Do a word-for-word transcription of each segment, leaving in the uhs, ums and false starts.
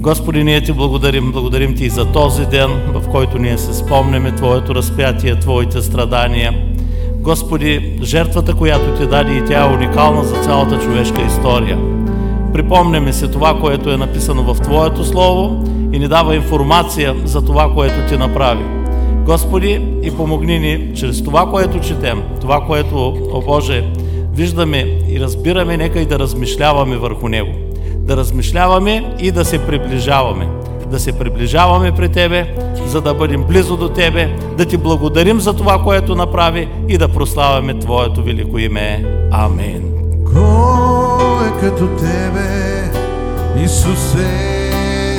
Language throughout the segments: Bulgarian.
Господи, ние Ти благодарим, благодарим Ти за този ден, в който ние се спомняме Твоето разпятие, Твоите страдания. Господи, жертвата, която Ти даде, и тя е уникална за цялата човешка история. Припомняме се това, което е написано в Твоето Слово и ни дава информация за това, което Ти направи. Господи, и помогни ни чрез това, което четем, това, което, о Боже, виждаме и разбираме, нека и да размишляваме върху него. Да размишляваме и да се приближаваме. Да се приближаваме при Тебе, за да бъдем близо до Тебе, да Ти благодарим за това, което направи и да прославяме Твоето велико име. Амин. Кой е като Тебе, Исусе?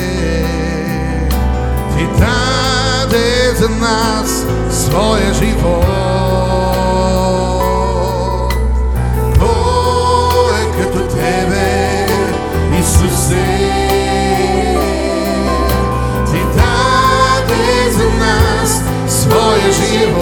Ти даде за нас своя живот. Кой е като Тебе, Исусе? Ти даде за нас своя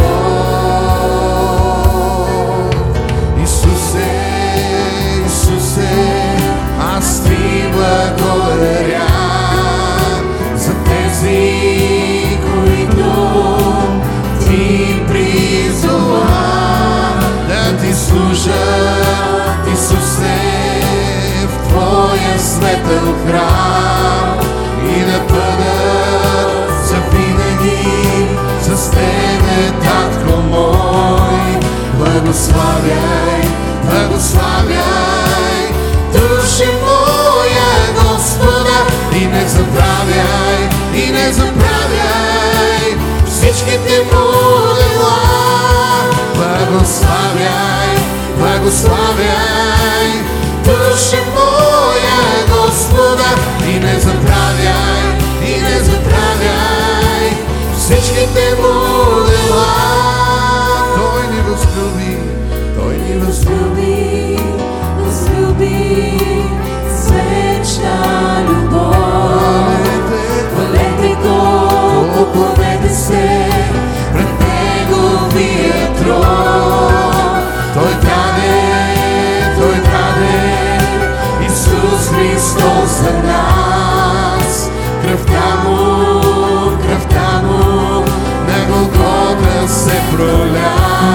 живот. Исусе, Исусе, аз Ти благодаря за тези, които Ти призова да Ти служат, Исусе, в Твоя светъл храм и да бъдат завинаги с Тебе, Татко мой. Благославяй, благославяй душа моя Господа, и не забравяй, и не забравяй всичките му дела. Благославяй, благославяй душа моя Господа, и не забравяй, и не забравяй всичките му дела. Той ни възлюби, Той ни възлюби, възлюби с вечна любов. Хвалете Го, поклонете се пред Неговия трон. Той даде, Той даде Исус Христос за нас. Кръвта Му, кръвта Му на Голгота се проля.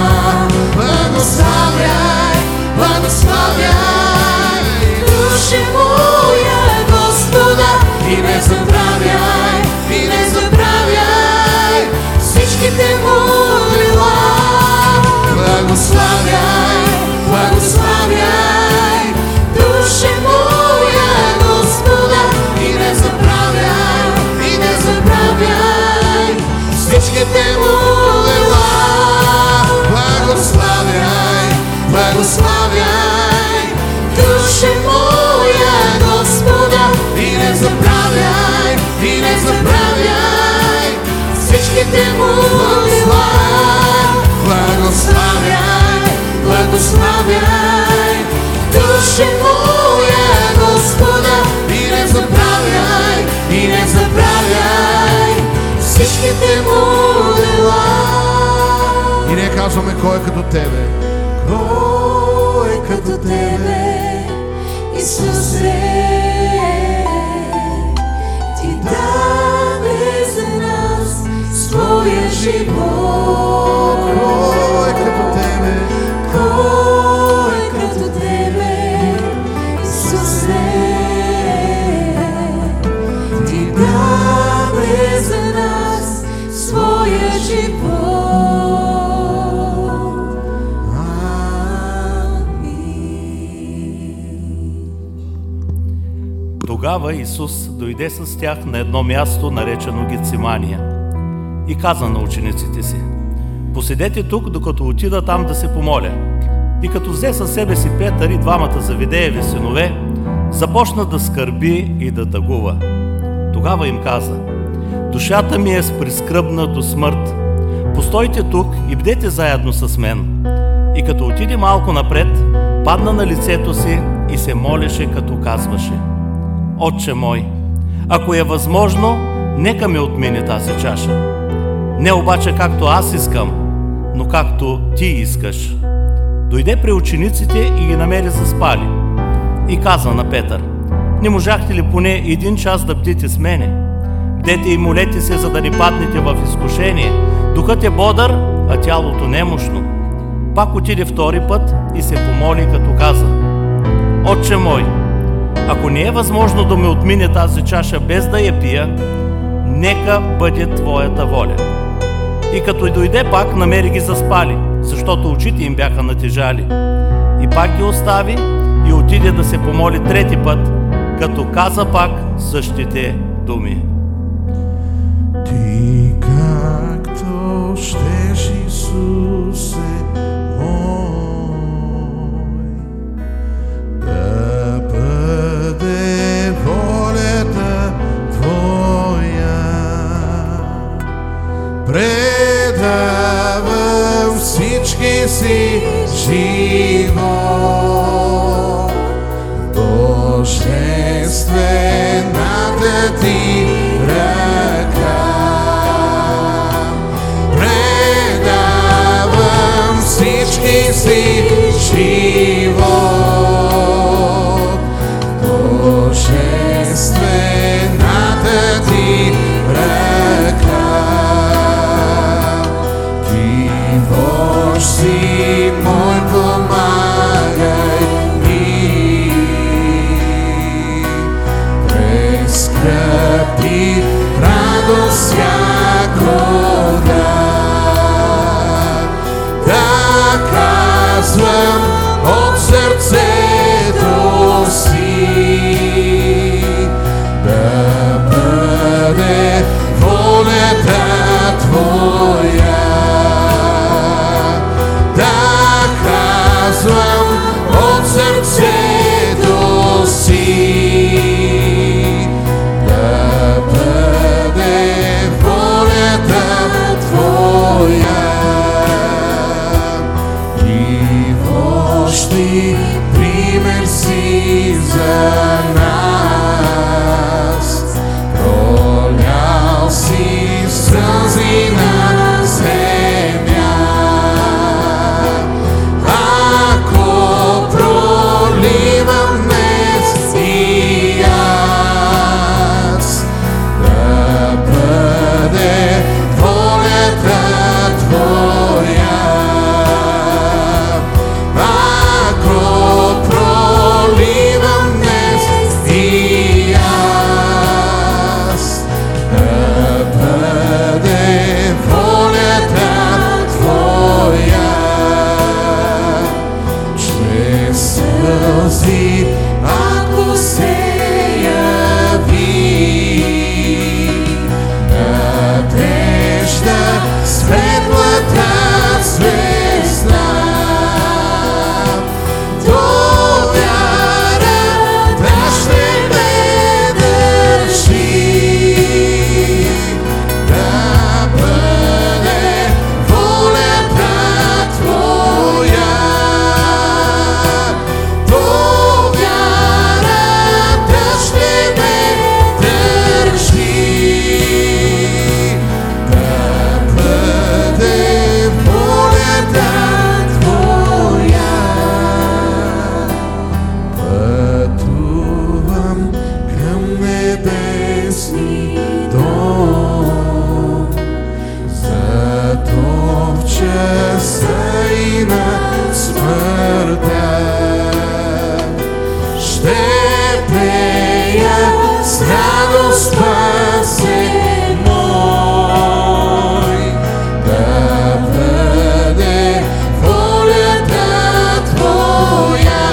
Благославяй, благославяй душа моя Господа, и не забравяй, и не забравяй всичките му дела. Благославяй, благославяй душа моя Господа, и не забравяй, и не забравяй всичките му дела. Благославяй, благославяй душа моя Господа, и не забравяй, и не забравяй всичките му дела. Благославяй, благославяй душа моя Господа, и не забравяй, и не забравяй всичките му дела. И ние казваме: кой е като Тебе? Кой е като Тебе, Исусе? Ти даде за нас своя живот. Кой е като Тебе? Кой е като Тебе, Исусе? Ти даде за нас своя живот. Тогава Исус дойде с тях на едно място, наречено Гетсимания, и каза на учениците си: поседете тук, докато отида там да се помоля. И като взе със себе си Петър и двамата Завидееви синове, започна да скърби и да тъгува. Тогава им каза: душата ми е сприскръбна до смърт. Постойте тук и бдете заедно с мен. И като отиде малко напред, падна на лицето си и се молеше, като казваше: Отче мой, ако е възможно, нека ме отмине тази чаша. Не обаче както аз искам, но както Ти искаш. Дойде при учениците и ги намери заспали. И каза на Петър: Не можахте ли поне един час да бдите с мене? Бдете и молете се, за да не паднете в изкушение. Духът е бодър, а тялото немощно. Пак отиде втори път и се помоли, като каза: Отче мой, ако не е възможно да ме отмине тази чаша без да я пия, нека бъде Твоята воля. И като дойде пак, намери ги заспали, защото очите им бяха натежали. И пак ги остави и отиде да се помоли трети път, като каза пак същите думи. Ти както щеш, Исусе мой, да бъде волята Твоя. Предавам всички си живот, божествената Ти ръка. Предавам всички си живот, божествената Ти ръка. Ти Бог си мой, помагай ми, през скъпи радост всяко дар, да казвам от сърцето си, да бъде волята Твоя. Да казвам от сърцето си, да бъде волята Твоя. И вощи пример си за нас, пролял си сълзи на земя. Ако проливам днес и аз, да бъде волята Твоя. Ако проливам днес и аз, да бъде волята Твоя. Чрез сълзи, ако се яви надежда, светлата звезда, до вярата ще ме държи, да бъде волята Твоя. До вярата ще ме държи, да бъде волята Твоя. Пътувам към небесни дом, зато в часа и на смъртта ще пея с радост спасен мой, да бъде волята Твоя.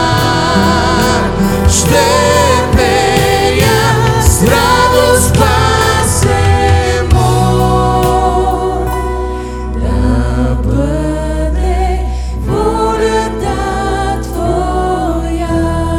Ще пея с радост спасен мой, да бъде волята Твоя.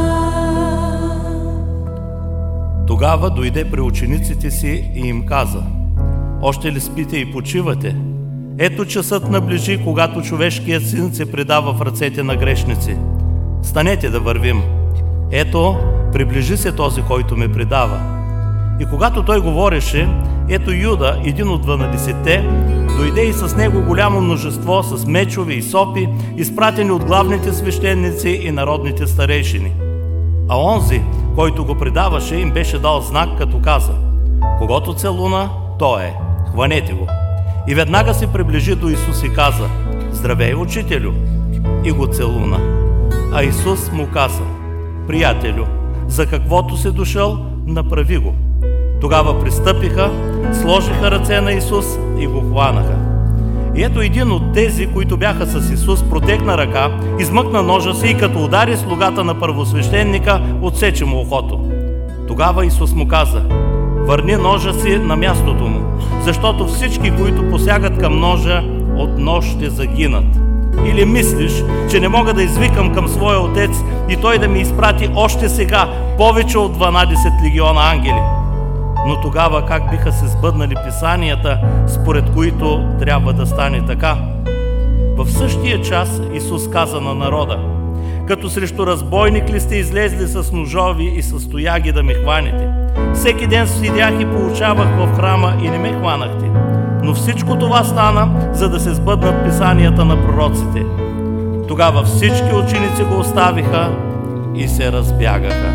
Тогава дойде при учениците си и им каза: Още ли спите и почивате? Ето часът наближи, когато човешкият син се предава в ръцете на грешници. Станете да вървим. Ето, приближи се този, който ме предава. И когато той говореше, ето Юда, един от дванадесетте, дойде и с него голямо множество с мечове и сопи, изпратени от главните свещеници и народните старейшини. А онзи, който го предаваше, им беше дал знак, като каза: когото целуна, той е, хванете го. И веднага се приближи до Исус и каза: здравей, учителю, и го целуна. А Исус му каза: приятелю, за каквото си дошъл, направи го. Тогава пристъпиха, сложиха ръце на Исус и го хванаха. И ето един от тези, които бяха с Исус, протегна ръка, измъкна ножа си и като удари слугата на първосвещеника, отсече му ухото. Тогава Исус му каза: върни ножа си на мястото му, защото всички, които посягат към ножа, от нож ще загинат. Или мислиш, че не мога да извикам към своя отец и той да ми изпрати още сега повече от дванадесет легиона ангели? Но тогава как биха се сбъднали писанията, според които трябва да стане така? В същия час Исус каза на народа: като срещу разбойник ли сте излезли с ножови и с тояги да ме хванете? Всеки ден седях и получавах в храма и не ме хванахте. Но всичко това стана, за да се сбъднат писанията на пророците. Тогава всички ученици го оставиха и се разбягаха.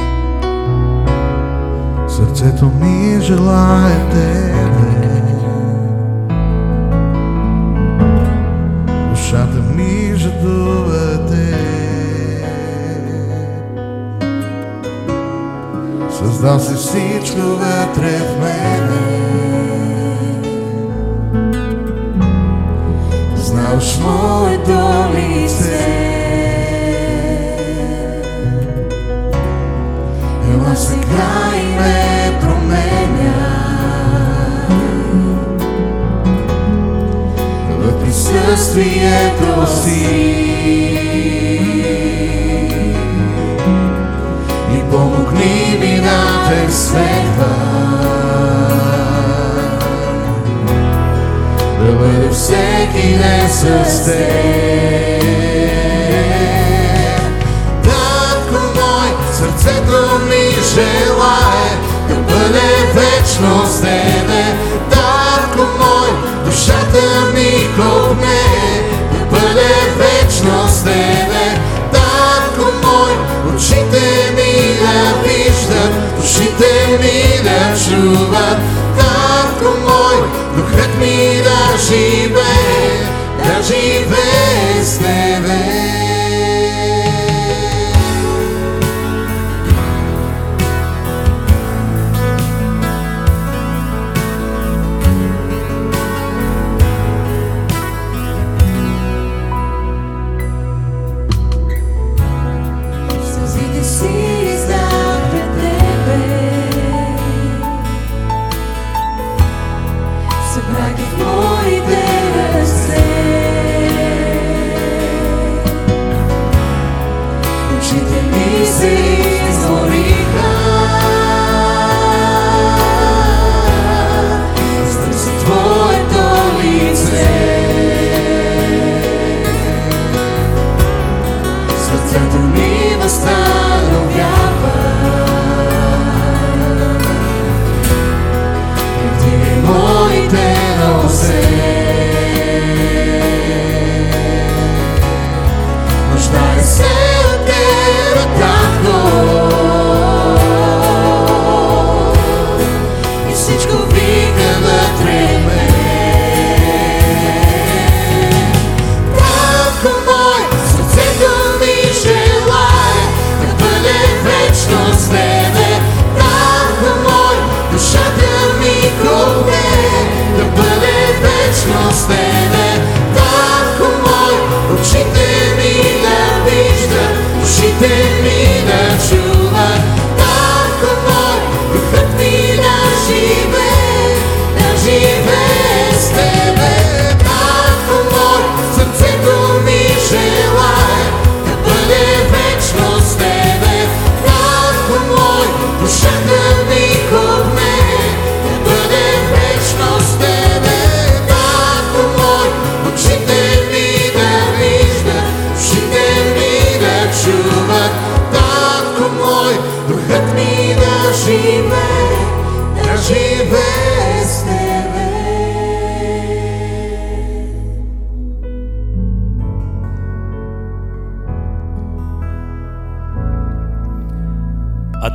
Сърцето ми желае Тебе, душата ми жадува Те. Създал си всичко вътре в мене, знаш моето лице. Ела сега и ме променя в присъствието си и помогни ми да Те следвам, да бъде всеки ден с Теб. Татко мой, сърцето ми желае да бъде вечно с Тебе. Татко мой, душата ми копне да бъде вечно с Тебе. Татко мой, очите ми да виждат, ушите ми да чуват. Татко мой, духът ми да живее, да живее с Тебе. Сълзите си издам пред Тебе, събрах ги в моите ръце.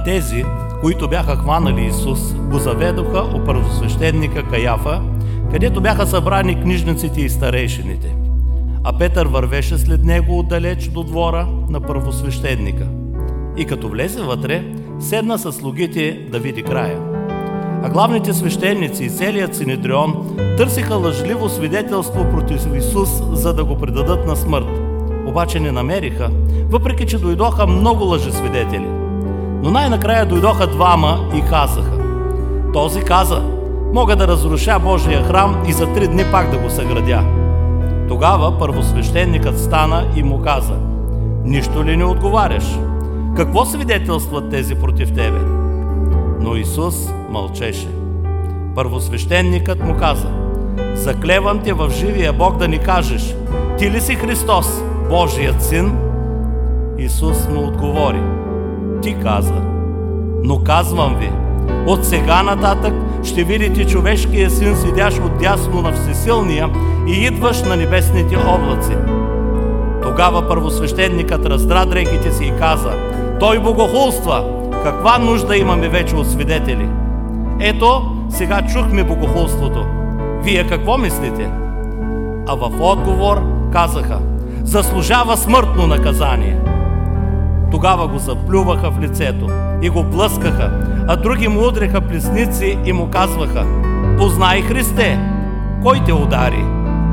тези, които бяха хванали Исус, го заведоха у първосвещеника Каяфа, където бяха събрани книжниците и старейшините. А Петър вървеше след него отдалеч до двора на първосвещеника. И като влезе вътре, седна със слугите да види края. А главните свещеници и целият Синедрион търсиха лъжливо свидетелство против Исус, за да го предадат на смърт. Обаче не намериха, въпреки че дойдоха много лъжесвидетели. Но най-накрая дойдоха двама и казаха: този каза: мога да разруша Божия храм и за три дни пак да го съградя. Тогава първосвещеникът стана и му каза: нищо ли не отговаряш? Какво свидетелстват тези против тебе? Но Исус мълчеше. Първосвещеникът му каза: заклевам те в живия Бог да ни кажеш, ти ли си Христос, Божият син? Исус му отговори: ти каза. Но казвам ви, от сега нататък ще видите човешкия син седящ отдясно на Всесилния и идваш на небесните облаци. Тогава първосвещеникът раздра дрехите си и каза: той богохулства! Каква нужда имаме вече от свидетели? Ето, сега чухме богохулството. Вие какво мислите? А в отговор казаха: заслужава смъртно наказание. Тогава го заплюваха в лицето и го блъскаха, а други му удреха плесници и му казваха: познай Христе, кой те удари?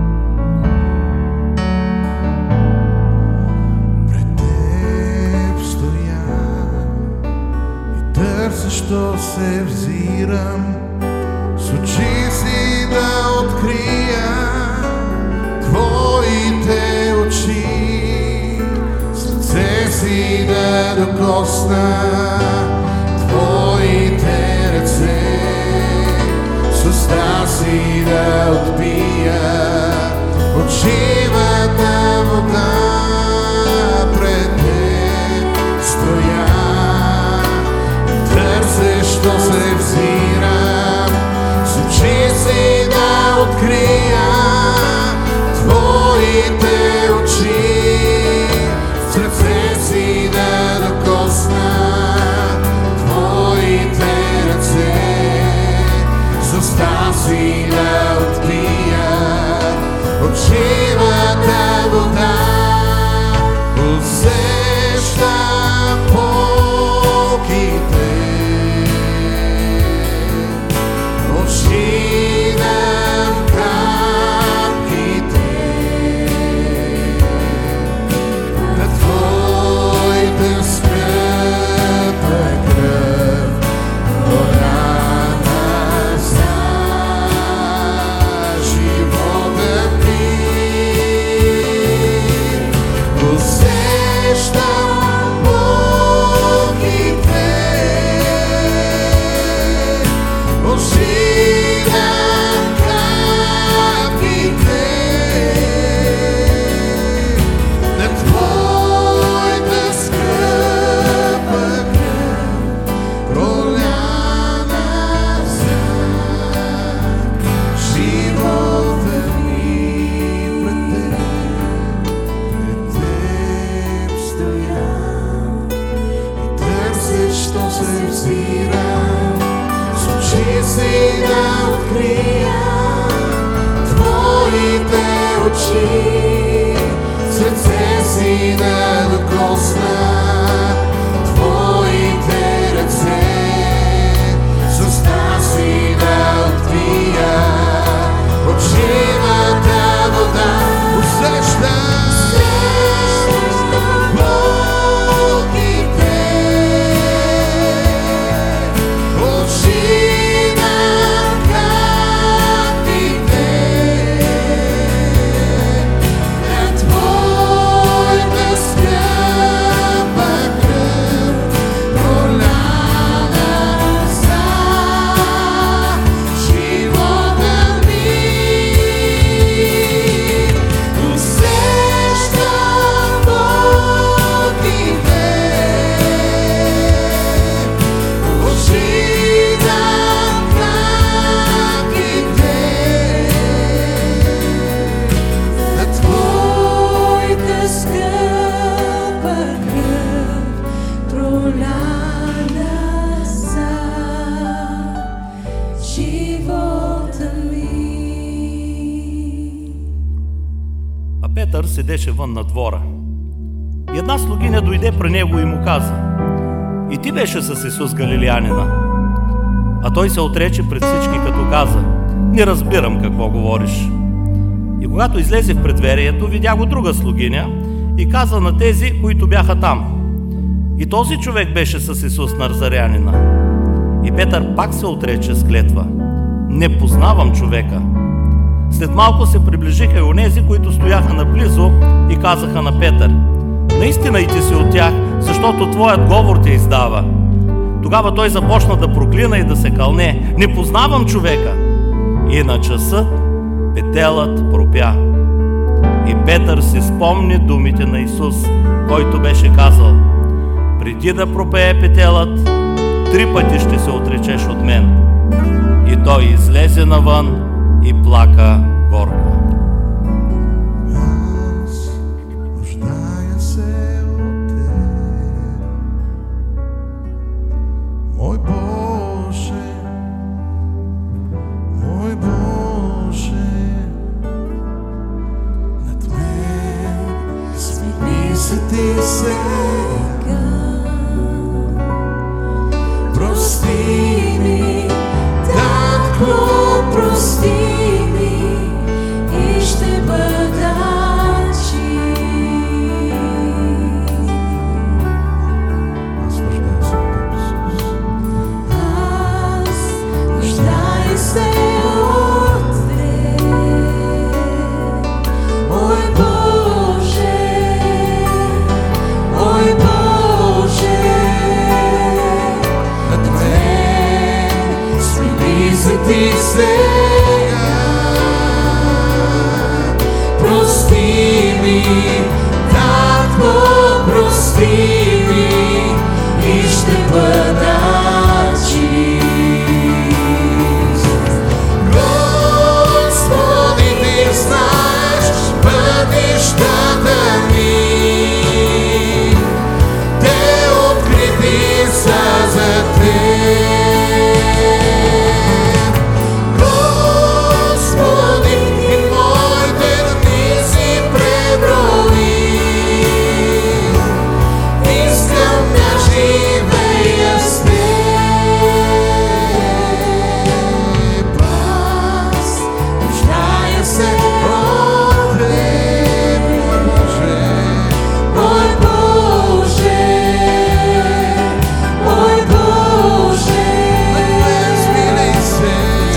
Пред теб стоя и търсещо се взирам, с очи си да открия твоите очи, сърце си да докосна твоите ръце, с уста си да отпия от живата вода. Пред теб стоя и търсещо се взирам, с очи си да открия твоите очи, сърце си да докосна твоите ръце, с уста си да отпия от живата вода. Усещам болките, отшивам капките на твоята скъпа кръв, горана за живота ми. Усещам болките, отшивам капките на твоята скъпа кръв, проляна за живота ми. Пред теб, пред теб стоя и търсещо се взирам, с очи си да открия твоите очи, сърце си да докосна твоите ръце, с уста си да отпия от живата вода. Усещам болките, отшивам капките на твоята скъпа Петър седеше вън на двора. И една слугиня дойде при него и му каза: и ти беше с Исус Галилеянина. А той се отрече пред всички, като каза: не разбирам какво говориш. И когато излезе в предверието, видя го друга слугиня и каза на тези, които бяха там: и този човек беше с Исус Назарянина. И Петър пак се отрече с клетва: не познавам човека. След малко се приближиха и онези, които стояха наблизо, и казаха на Петър: наистина и ти си от тях, защото твоят говор те издава. Тогава той започна да проклина и да се кълне: не познавам човека. И на часа петелът пропя. И Петър си спомни думите на Исус, който беше казал: преди да пропее петелът, три пъти ще се отречеш от мен. И той излезе навън и плака горко. Аз нуждая се от Теб, мой Боже, мой Боже, над мен смени се Ти сега, прости ми, Татко, прости ми, и ще бъда чист. Аз нуждая се от Теб, мой Боже, мой Боже, над мен смени се Ти сега, прости ми, Татко, прости ми, и ще бъда чист. Господи, Ти знаеш пътищата ми, те открити са за Теб. Господи, и моите дни си преброи, искам да живея с Теб. Аз нуждая се от Теб, мой Боже, мой Боже, смили се,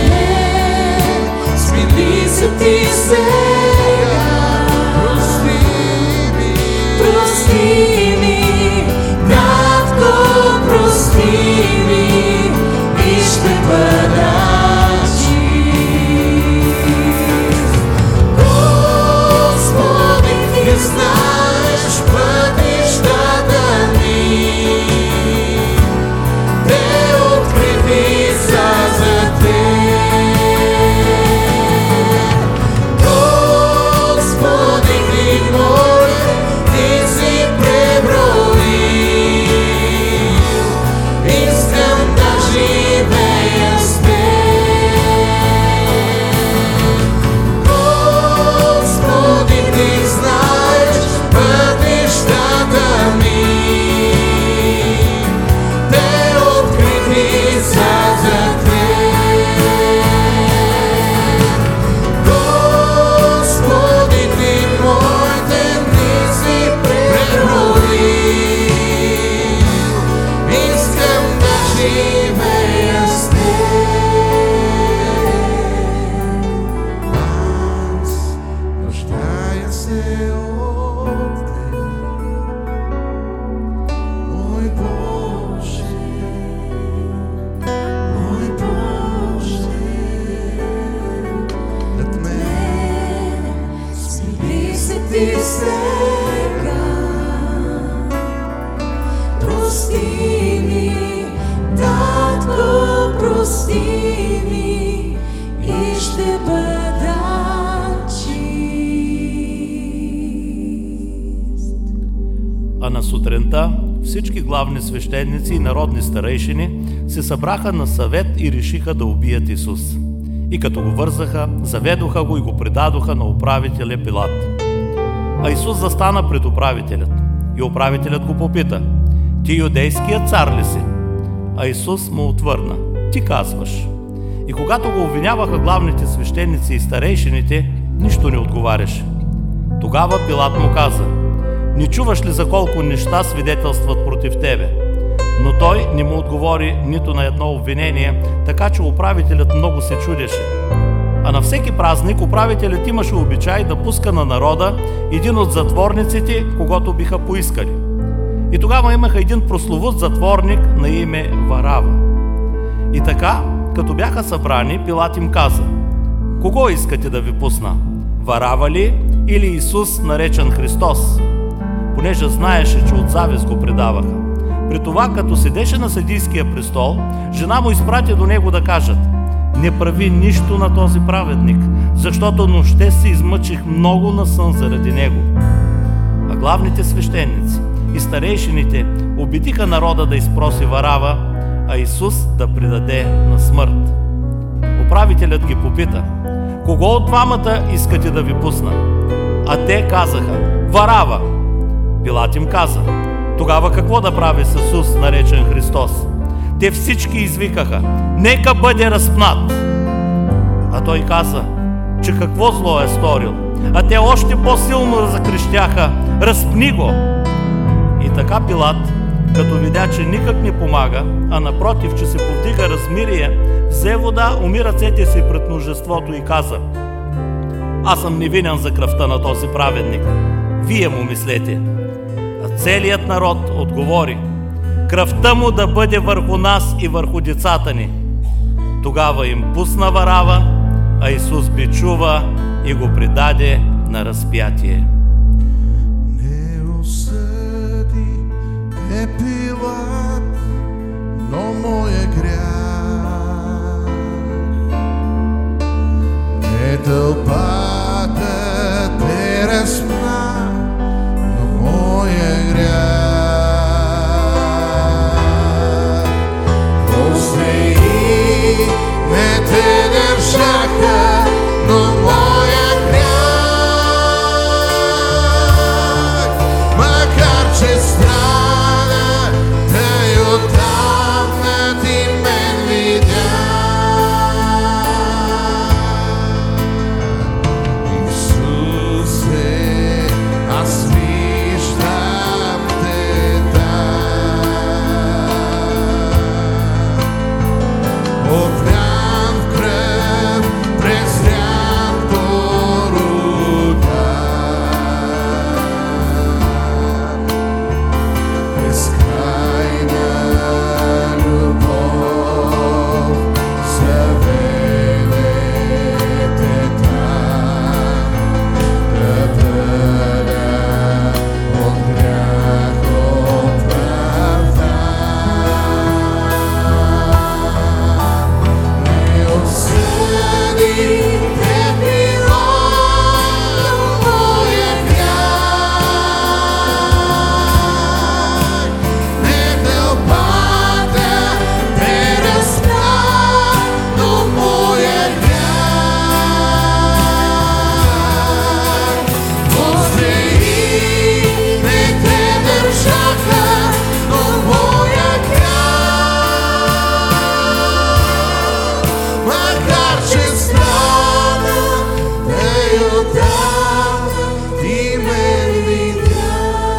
смили се Ти сега, прости ми, прости ми, Татко, прости ми, и ще бъда чист. Господи, Ти знаеш пътищата ми, те открити са за Теб. Господи, Ти моля, Ти си преброи, искам да живея с Теб. Господи, Ти знаеш пътищата ми, те открити са за Теб. Господи, Ти моите дни си преброи, искам да живея с Теб. Аз нуждая се от Теб, мой Боже, мой Боже, над мен смили се Ти сега, прости ми, Татко, прости ми, и ще бъда чист. А на сутринта всички главни свещеници и народни старейшини се събраха на съвет и решиха да убият Исус. И като го вързаха, заведоха го и го предадоха на управителя Пилат. А Исус застана пред управителят и управителят го попита: ти юдейският цар ли си? А Исус му отвърна: ти казваш. И когато го обвиняваха главните свещеници и старейшините, нищо не отговаряше. Тогава Пилат му каза: не чуваш ли за колко неща свидетелстват против тебе? Но той не му отговори нито на едно обвинение, така че управителят много се чудеше. А на всеки празник управителят имаше обичай да пуска на народа един от затворниците, когото биха поискали. И тогава имаха един прословут затворник на име Варава. И така, като бяха събрани, Пилат им каза: кого искате да ви пусна? Варава ли или Исус, наречен Христос? Понеже знаеше, че от завист го предаваха. При това, като седеше на съдийския престол, жена му изпрати до него да кажат: не прави нищо на този праведник, защото нощте се измъчих много на сън заради него. А главните свещеници и старейшините убедиха народа да изпроси Варава, а Исус да предаде на смърт. Управителят ги попита: кого от двамата искате да ви пусна? А те казаха: Варава. Пилат им каза: тогава какво да прави с Исус, наречен Христос? Те всички извикаха: нека бъде разпнат. А той каза, че какво зло е сторил. А те още по-силно закрещяха: разпни го! И така Пилат, като видя, че никак не помага, а напротив, че се повдига размирие, взе вода, уми ръцете си пред множеството и каза: аз съм невинен за кръвта на този праведник. Вие му мислете. А целият народ отговори: кръвта му да бъде върху нас и върху децата ни. Тогава им пусна Варава, а Исус бичува и го предаде на разпятие. Не осъди е Пилат, но моя грях. Не тълпата те разпна, но моя грях. Прости, не те държаха, но моя грях. Макар че страда, тъй отдавна ти мен видя. Исусе, аз виждам те там. Обран в кръв, презрян поруган. Безкрайна любов заведете там, да бъда от грях оправдан. Не осъди те било моя грях. Не тълпата те разпна, но моя грях. Прости, не те държаха, но моя грях. Макар че страда, тъй отдавна ти мен видя.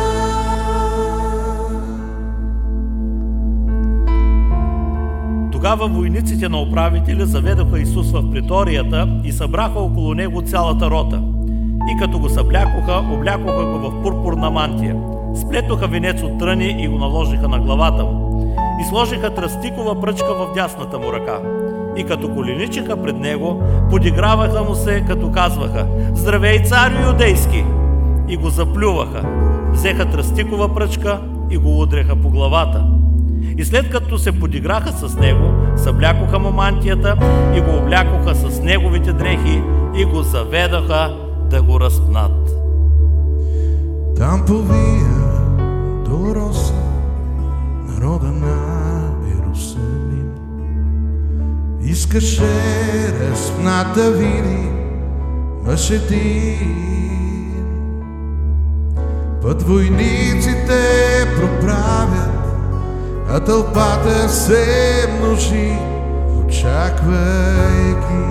Тогава войниците на управителя заведоха Исус в приторията и събраха около него цялата рота. И като го съблякоха, облякоха го в пурпурна мантия, сплетоха венец от тръни и го наложиха на главата му. И сложиха тръстикова пръчка в дясната му ръка. И като коленичиха пред него, подиграваха му се, като казваха: здравей, царю юдейски! И го заплюваха. Взеха тръстикова пръчка и го удряха по главата. И след като се подиграха с него, съблякоха му мантията и го облякоха с неговите дрехи и го заведаха да го разпнат. Там повия до роса народа на Иерусалим. Искаше разпнат да види мъж един. Път войниците проправят, а тълпата се множи, очаквайки.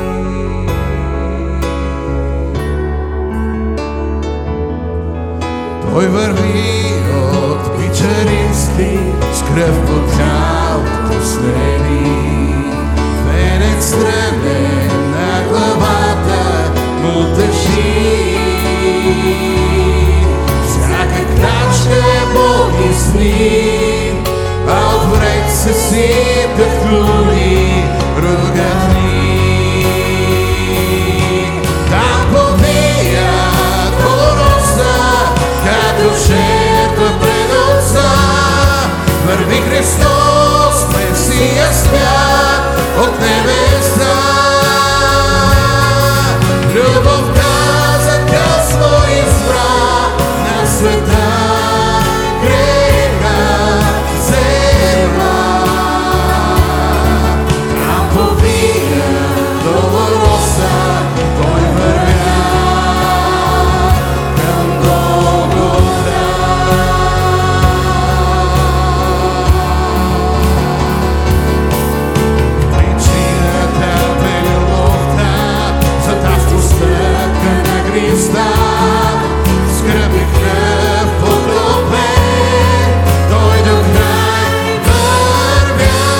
Той върви от Пичерински с кръв под тялото снели. Венец стремен на главата му тъжи. Всяка крачка е болни сни, а отвред се сипят клуни, ругатни. Там повия Долороса, като жертва пред Отца, върви Христос, Месия свят от небеса. Любовта за тя свой избра, на света греха взема. Там повия Долороса, той вървя към Голгота. Причината бе любовта, за тази стъпка на Христа. Скръби кръв потопен, той до край вървя.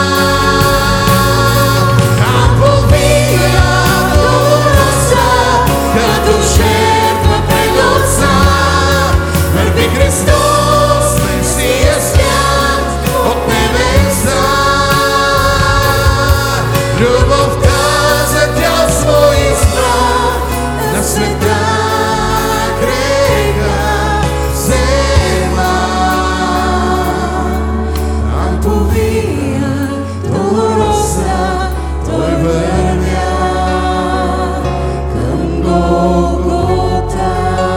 Там повия Долороса, като жертва пред Отца, върви Христос, Месия свят от небеса. Любовта за тя свой избра, на света греха взема. Там повия Долороса, той вървя към Голгота.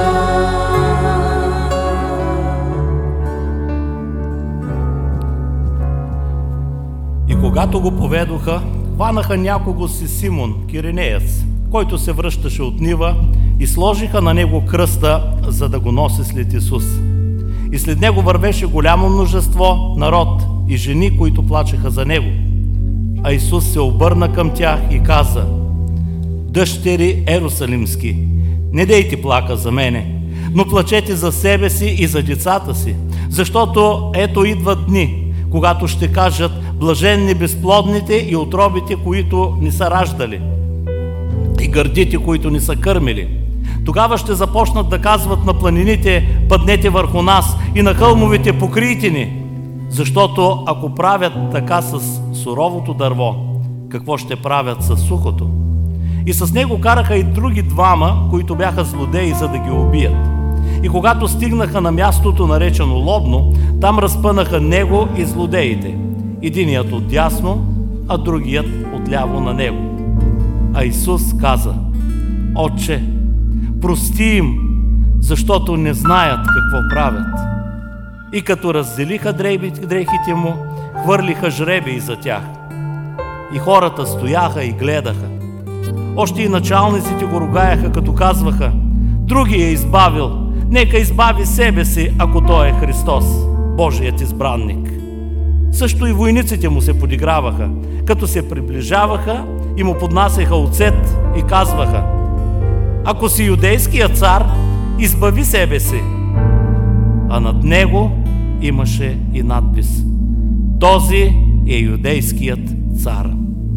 И когато го поведоха, хванаха някого си Симон, киринеец, който се връщаше от нива, и сложиха на него кръста, за да го носи след Исус. И след него вървеше голямо множество народ и жени, които плачеха за него. А Исус се обърна към тях и каза: дъщери Ерусалимски, не дейте плака за мене, но плачете за себе си и за децата си, защото ето идват дни, когато ще кажат: блаженни безплодните и утробите, които не са раждали, и гърдите, които не са кърмили. Тогава ще започнат да казват на планините: паднете върху нас, и на хълмовете: покрийте ни. Защото ако правят така с суровото дърво, какво ще правят с сухото? И с него караха и други двама, които бяха злодеи, за да ги убият. И когато стигнаха на мястото, наречено Лобно, там разпънаха него и злодеите, единият отдясно, а другият отляво на него. А Исус каза: Отче, прости им, защото не знаят какво правят. И като разделиха дрехите му, хвърлиха жребий за тях. И хората стояха и гледаха. Още и началниците го ругаяха, като казваха: други е избавил, нека избави себе си, ако той е Христос, Божият избранник. Също и войниците му се подиграваха, като се приближаваха и му поднасяха оцет и казваха: ако си юдейският цар, избави себе си. А над него имаше и надпис: този е юдейският цар.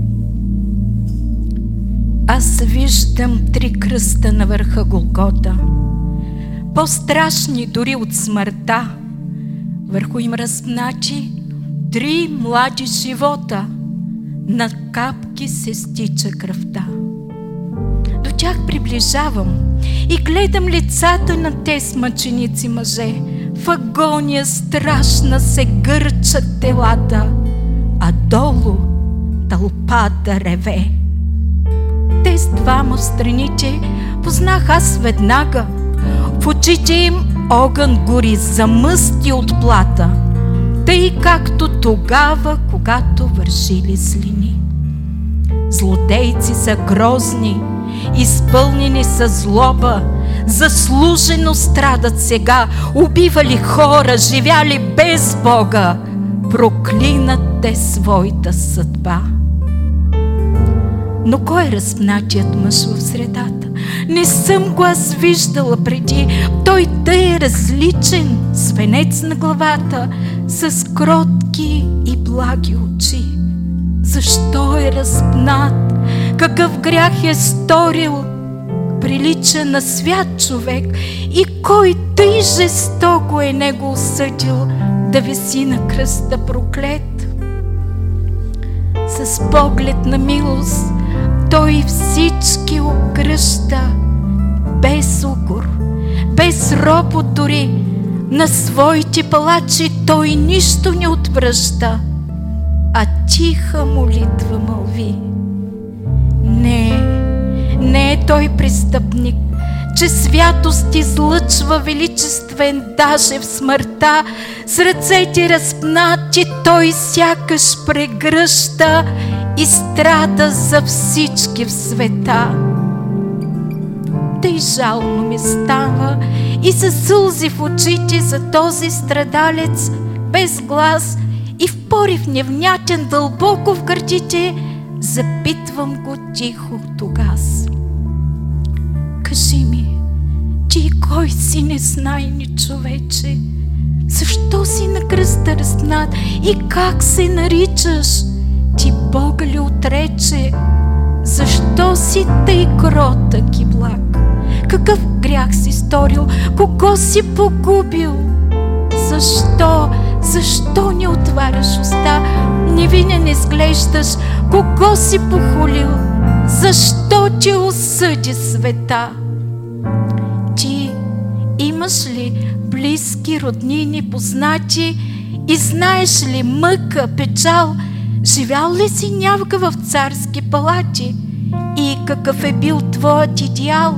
Аз виждам три кръста на върха Голгота, по-страшни дори от смъртта. Върху им разпначи три млади живота, на капки се стича кръвта. До тях приближавам и гледам лицата на тези мъченици мъже. В агония страшна се гърчат телата, а долу тълпата реве. Тези двама в страните познах аз веднага. В очите им огън гори, замъсти от плата, тъй както тогава, когато вършили злини. Злодейци са грозни изпълнени с злоба, заслужено страдат сега, убивали хора, живяли без Бога, проклинат те своята съдба. Но кой е разпнатият мъж в средата? Не съм го аз виждала преди. Той да е различен, с венец на главата, с кротки и благи очи. Защо е разпнат? Какъв грях е сторил? Прилича на свят човек. И кой тъй жестоко е него осъдил да виси на кръста проклет? С поглед на милост той всички огръща, без укор, без ропот дори. На своите палачи той нищо не отвръща, а тиха молитва мълви. Не, не е той престъпник, че святост излъчва величествен даже в смъртта. С ръцете разпнати той сякаш прегръща и страда за всички в света. Тъй жално ми става и със сълзи в очите за този страдалец без глас, и в порив невнятен дълбоко в гърдите запитвам го тихо тогас. Кажи ми, ти кой си незнайни човече? Защо си на кръста разпнат и как се наричаш? Ти Бога ли отрече? Защо си тъй кротък и благ? Какъв грях си сторил? Кого си погубил? Защо? Защо не отваряш уста? Невинен изглеждаш. Кого си похулил? Защо ти осъди света? Ти имаш ли близки, роднини, познати и знаеш ли мъка, печал? Живял ли си някога в царски палати и какъв е бил твоят идеал?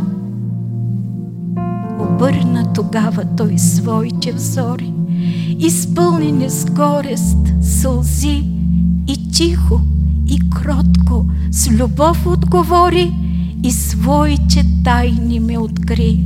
Обърна тогава той своите взори, изпълнени с горест, сълзи, и тихо и кротко с любов отговори и своите тайни ми откри.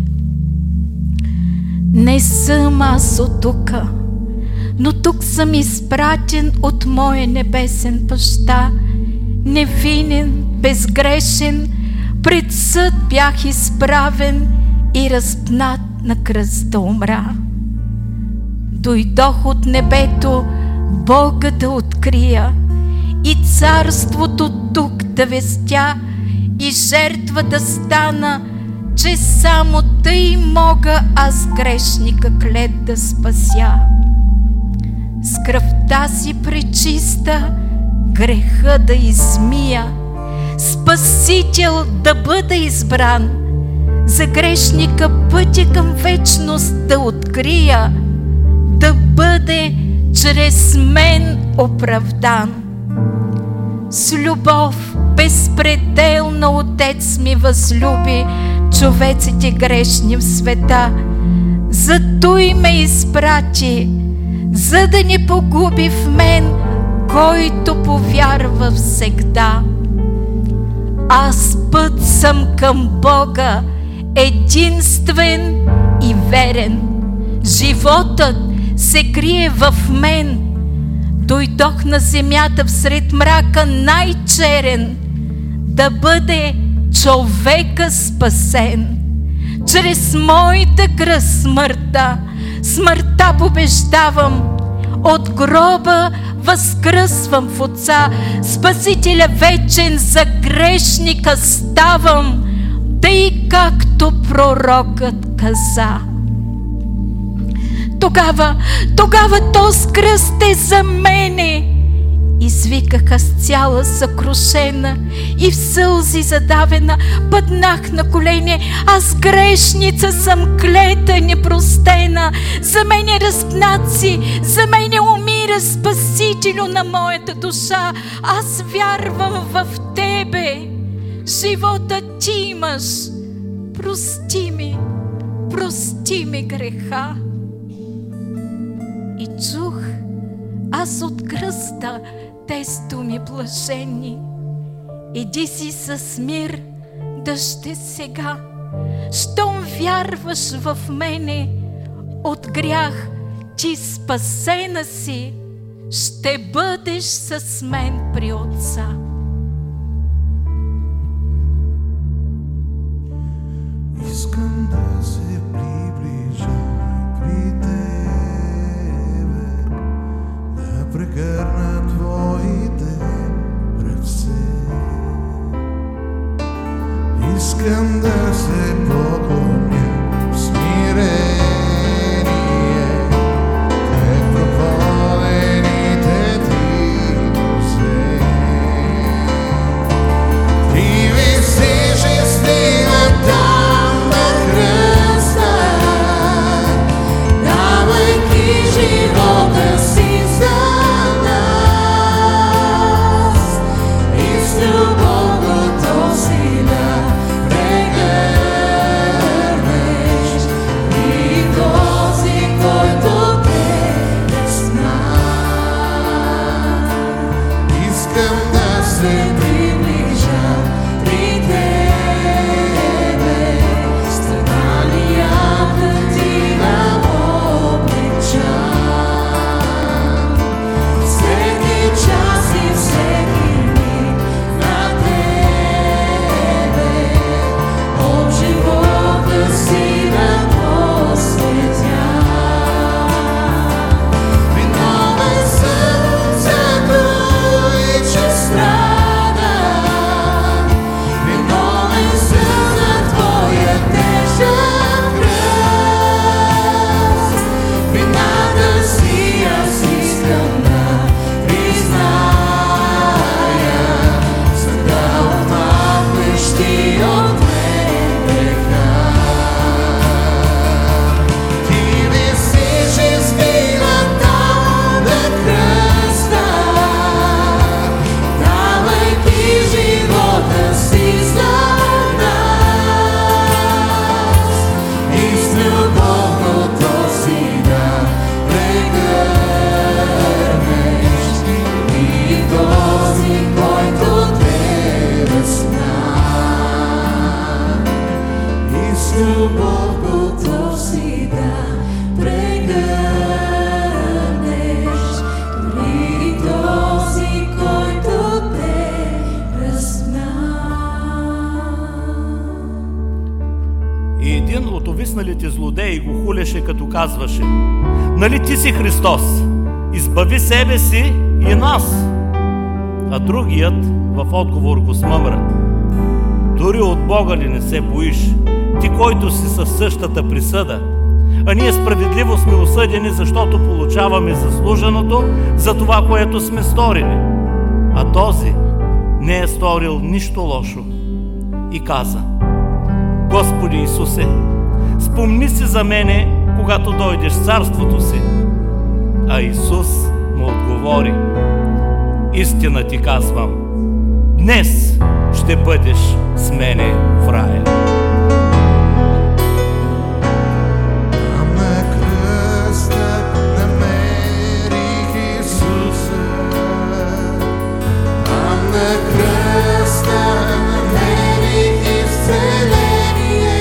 Не съм аз от тука, но тук съм изпратен от моя небесен баща. Невинен, безгрешен, пред съд бях изправен и разпнат на кръст да умра. Дойдох от небето Бога да открия и царството тук да вестя, и жертва да стана, че само тъй мога аз грешника клет да спася. С кръвта си пречиста греха да измия, Спасител да бъда избран, за грешника пътя към вечност да открия, да бъде чрез мен оправдан. С любов безпределна Отец ми възлюби човеците грешни в света. За той ме изпрати, за да не погуби в мен, който повярва всегда. Аз път съм към Бога, единствен и верен. Животът се крие в мен. Дойдох на земята всред мрака най-черен, да бъде човека спасен. Чрез моята кръст смъртта, смъртта побеждавам, от гроба възкръсвам в Отца, Спасителя вечен за грешника ставам, тъй както пророкът каза. Тогава, тогава този кръст е за мене. Извиках аз цяла съкрушена и в сълзи задавена, паднах на колене. Аз грешница съм, клета непростена. За мене разпнат си, за мене умира Спасителю на моята душа. Аз вярвам в Тебе, живота Ти имаш. Прости ми, прости ми греха. И чух аз от кръста тези думи блажени: иди си с мир, дъще сега. Щом вярваш в мене, от грях ти спасена си, ще бъдеш с мен при Отца. Искам да се приближа при Тебе, да прегърна Твоите ръце. Искам да се поклоня в смирение пред пропалените Ти нозе. Ти висиш и стига там на кръста, давайки живота си за нас, и с любов готов си да прегърнеш и този, който те не зна. Искам да се приближа при Тебе, страданията Ти да облегчам. Всеки час и всеки миг на Тебе, от живота си да посветя. Виновен съм за той, че страдам. Виновен съм за Твоя тежък кръст. Вината си аз искам да призная, за да отмахнеш Ти от мен греха. Ти висиш и стига там на кръста, давайки живота си за нас, и с любов готов си да прегърнеш и този, който Тебе зна. И с любов готов си да прегърнеш дори този, който Тебе зна. И един от увисналите злодеи го хулеше, като казваше: нали ти си Христос? Избави себе си и нас. А другият в отговор го смъмра: дори от Бога ли не се боиш, ти, който си със същата присъда? А ние справедливо сме осъдени, защото получаваме заслуженото за това, което сме сторили. А този не е сторил нищо лошо. И каза: Господи Исусе, спомни си за мене, когато дойдеш в царството си. А Исус му отговори: истина ти казвам, днес ще бъдеш с мене в рая. Там на кръста намерих Исуса. Там на кръста намерих изцеление.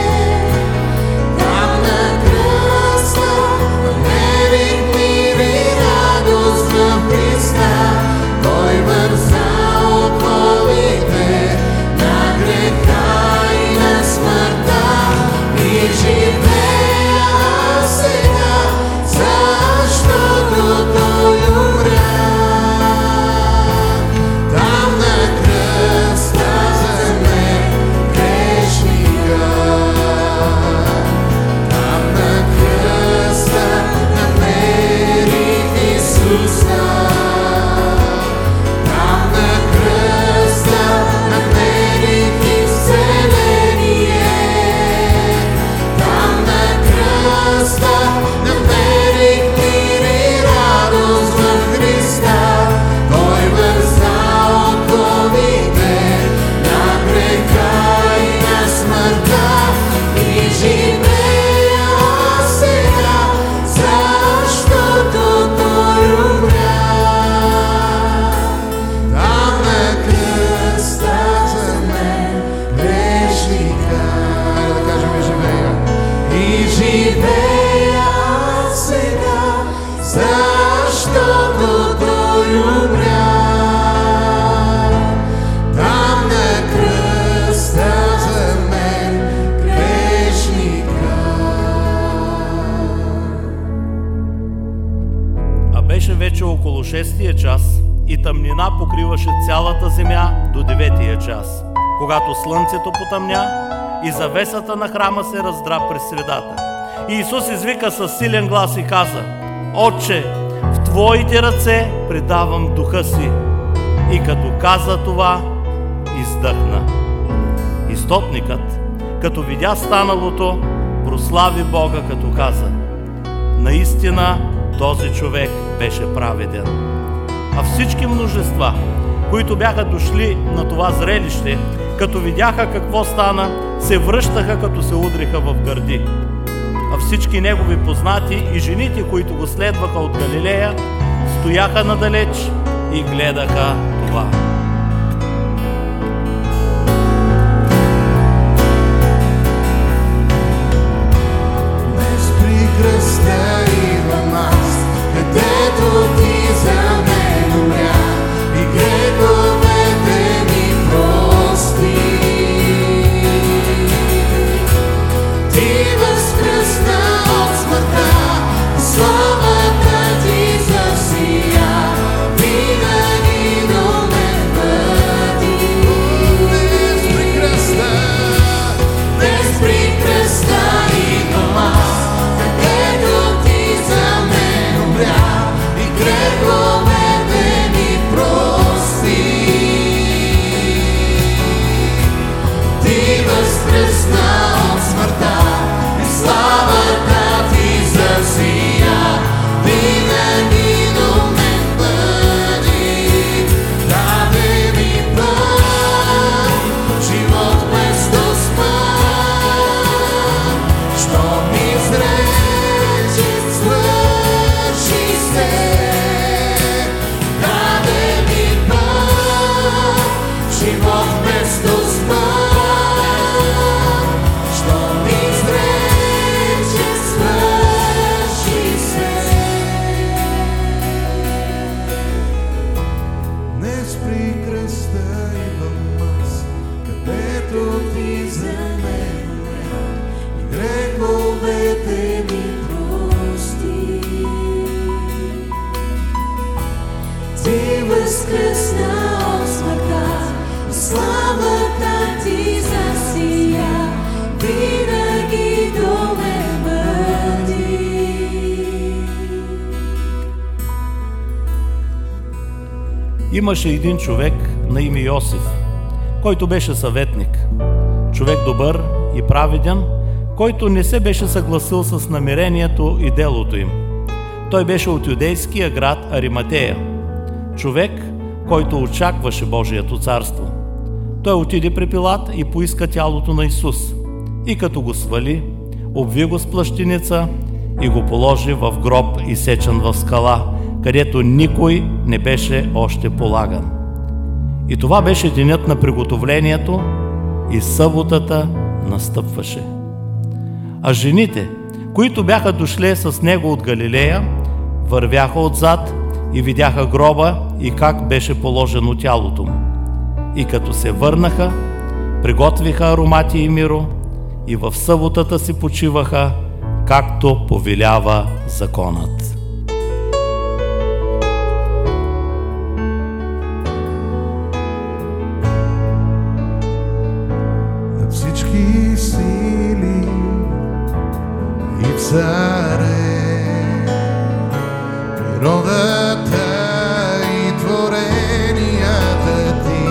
Там на кръста намерих мир и радост в Христа. Той върза оковите на греха и шестия час и тъмнина покриваше цялата земя до деветия час, когато слънцето потъмня и завесата на храма се раздра през средата. И Исус извика със силен глас и каза: Отче, в Твоите ръце предавам духа си. И като каза това, издъхна. Изтопникът, като видя станалото, прослави Бога, като каза: наистина този човек беше праведен. А всички множества, които бяха дошли на това зрелище, като видяха какво стана, се връщаха, като се удриха в гърди. А всички негови познати и жените, които го следваха от Галилея, стояха надалеч и гледаха това. Днес при кръста идвам аз, където ти за мен умря и греховете ми прости. Ти възкръсна от смъртта, славата ти засия, винаги до мен бъди. Днес при кръста, днес при кръста идвам аз, където ти за мен умря и греховете ми прости. Ти възкръсна от смъртта и славата ти засия, винаги до мен бъди. Даде ми път, живот вместо смърт, що ми изрече, свърши се. Даде ми път, живот вместо смърт, що ми изрече, свърши се. Днес при кръста идвам аз, където ти за мен умря и греховете ми прости. Ти възкръсна от смъртта, и славата ти засия, винаги до мен бъди. Имаше един човек на име Йосиф, който беше съветник, човек добър и праведен, който не се беше съгласил с намерението и делото им. Той беше от юдейския град Ариматея, човек, който очакваше Божието царство. Той отиде при Пилат и поиска тялото на Исус, и като го свали, обви го с плащиница и го положи в гроб, изсечен в скала, където никой не беше още полаган. И това беше денят на приготовлението и съботата настъпваше. А жените, които бяха дошли с него от Галилея, вървяха отзад и видяха гроба и как беше положено тялото му. И като се върнаха, приготвиха аромати и миро и в съботата си почиваха, както повелява законът. Над всички сили и царе, природата и творенията ти,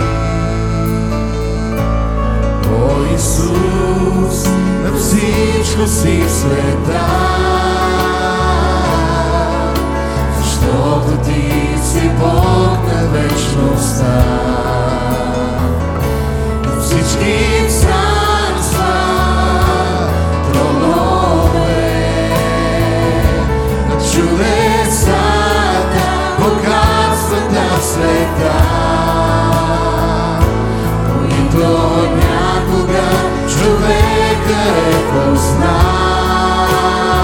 о Исус, на всичко си света, защото ти си Бог на вечността. На всички царства, тронове, на чудесата, богатствата света, които някога човека е познал.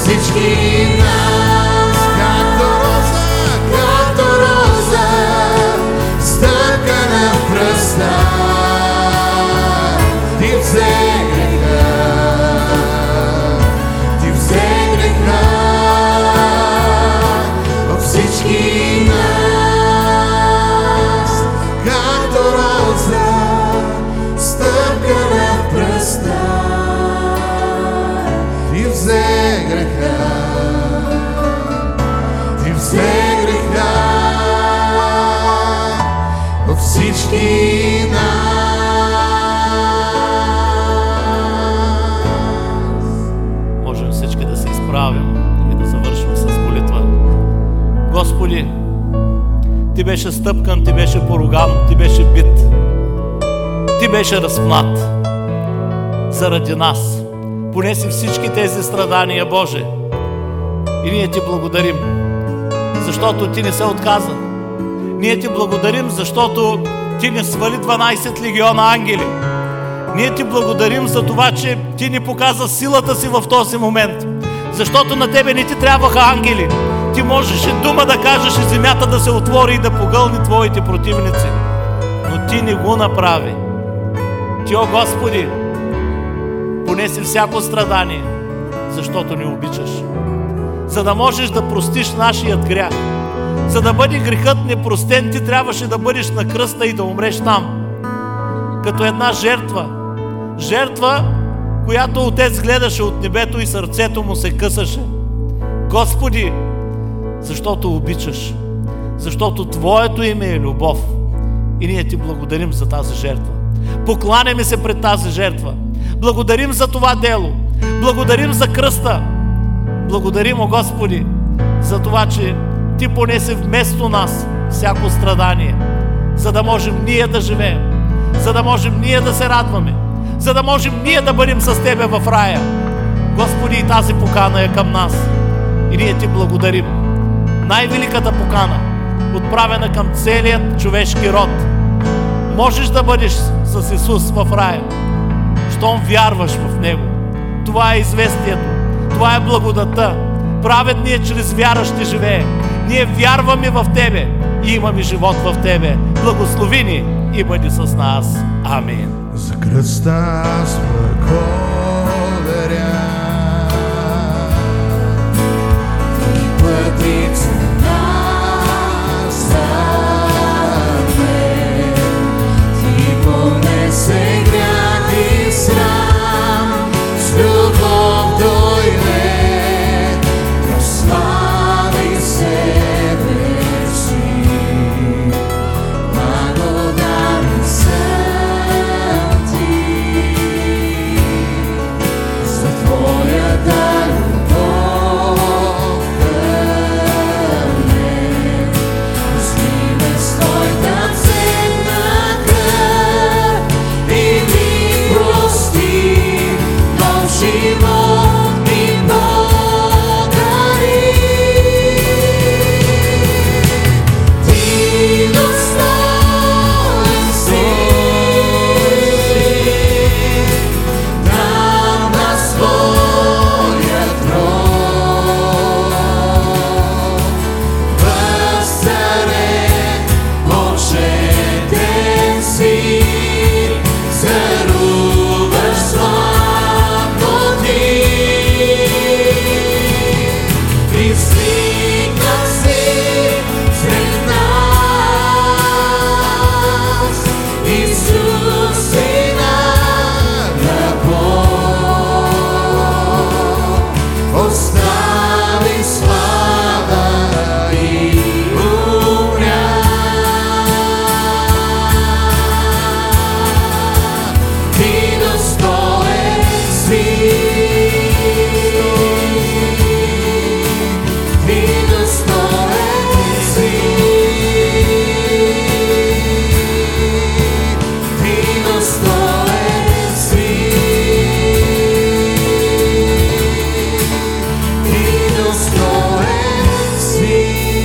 всички нас, както роза, както роза, стъпкана в пръста. Ти взе греха, ти взе греха във всички нас, както роза, стъпкана в пръста. Ти взе греха, ти взе греха във всички нас. Можем всички да се изправим и да завършим с молитва. Господи, Ти беше стъпкан, Ти беше поруган, Ти беше бит, Ти беше разпнат заради нас. Понеси всички тези страдания, Боже. И ние Ти благодарим, защото Ти не се отказа. Ние Ти благодарим, защото Ти не свали дванайсет легиона ангели. Ние Ти благодарим за това, че Ти ни показа силата си в този момент. Защото на Тебе не Ти трябваха ангели. Ти можеше дума да кажеш и земята да се отвори и да погълни Твоите противници. Но Ти не го направи. Ти, о Господи, понеси всяко страдание, защото ни обичаш. За да можеш да простиш нашият грях. За да бъде грехът непростен, Ти трябваше да бъдеш на кръста и да умреш там. Като една жертва. Жертва, която Отец гледаше от небето и сърцето му се късаше. Господи, защото обичаш. Защото Твоето име е любов. И ние Ти благодарим за тази жертва. Покланяме се пред тази жертва. Благодарим за това дело. Благодарим за кръста. Благодарим, о Господи, за това, че Ти понесе вместо нас всяко страдание, за да можем ние да живеем, за да можем ние да се радваме, за да можем ние да бъдем с Тебе в рая. Господи, и тази покана е към нас. И ние Ти благодарим. Най-великата покана, отправена към целият човешки род. Можеш да бъдеш с Исус в рая, щом вярваш в Него. Това е известието. Това е благодата. Праведният чрез вяра ще живее. Ние вярваме в Тебе и имаме живот в Тебе. Благослови ни и бъди с нас. Амин. За кръста аз благодаря. Ти пътица нас заве. Ти понесе грях и срам. С любов дойде. Прослави себе си. Благодарен съм Ти за Твоята любов към мен. Пусти ме с Твоята ценна кръв и ми прости нов живот ми подари. Ти достоен си там на своя трон. Възцарен, почетен си, царуваш славноти. Пристигнах си сред нас, Исус, Сина на Бог. Остави слава и умря. Ти достоен си. Ти достоен си. Ти достоен си. Ти достоен си.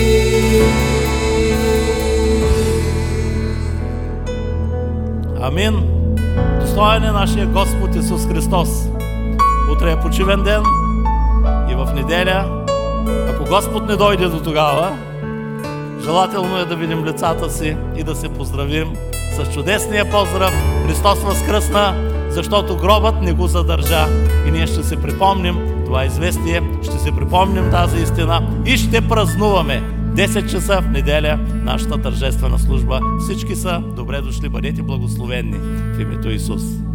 Амин. Достоен е нашия Господ Исус Христос. Утре е почивен ден и в в неделя, ако Господ не дойде до тогава, желателно е да видим лицата си и да се поздравим с чудесния поздрав Христос възкръсна, защото гробът не го задържа. И ние ще се припомним това известие, ще се припомним тази истина и ще празнуваме десет часа в неделя нашата тържествена служба. Всички са добре дошли, бъдете благословенни в името Исус.